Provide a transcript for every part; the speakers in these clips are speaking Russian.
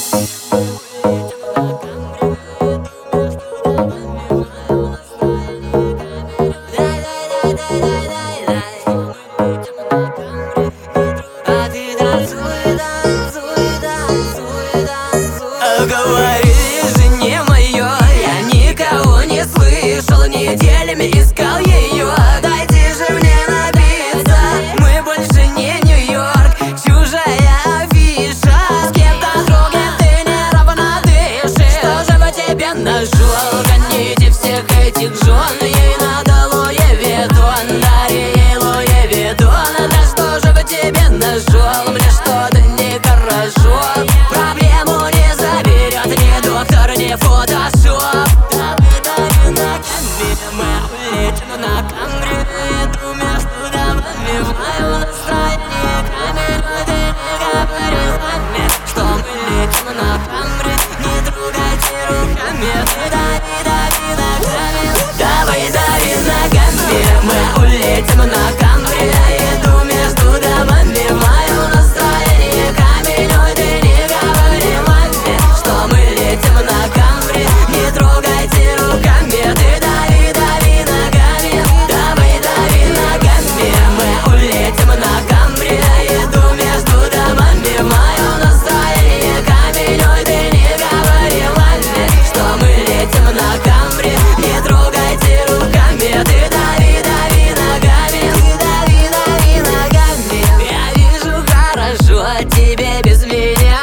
Говори жене моей, я никого не слышал, неделями искал ее. Дайте же мне напиться, мы больше не Нью-Йорк, чужая афиша. С кем-то другим ты не равно дышишь. Что же по тебе нашел? Гоните всех этих жен, ей надо Луи Виттон, дари ей Луи Виттон. Да что же по тебе нашел? Мне что-то нехорошо. Проблему не заберет ни доктор, ни фотошоп. Дави ногами, мы улетим на Камри. Иду между домами, в моем настроении камень. Но ты не говори маме, что мы летим на Камри. Не трогайте руками, ты дави ногами. Дави ногами, мы улетим на Камри. Иду между домами, в моем настроении камень. Но ты не говори маме, что мы летим на Камри. Не трогайте руками, ты дави ногами. Дави ногами, мы улетим на Камри. Иду между домами, в моем настроении камень. Ой, ты не говори маме, что мы летим на Камри. Не трогайте руками, ты дави ногами. Ты дави ногами. Я вижу хорошо тебе без меня.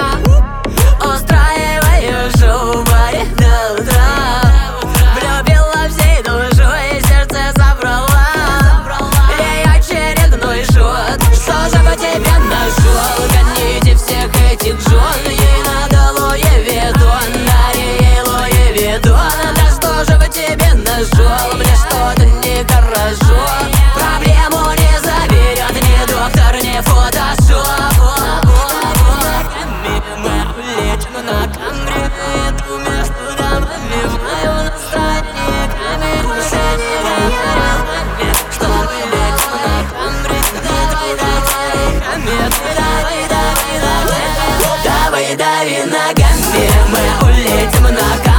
Устраиваю шоу в баре до утра. Влюбила всей душой, сердце забрала. Ей очередной шот. Что же по тебе нашел? Гоните всех этих жен, ей надо Луи Виттон, дари ей Луи Виттон. Да что же по тебе нашел? Мне что-то нехорошо. Проблему не заберет ни доктор, ни фотошоп. Мы улетим на Камри. Иду между домами, в моем настроении камень. Больше не говори маме, что мы летим на Камри. Дави ногами, мы улетим на Камри.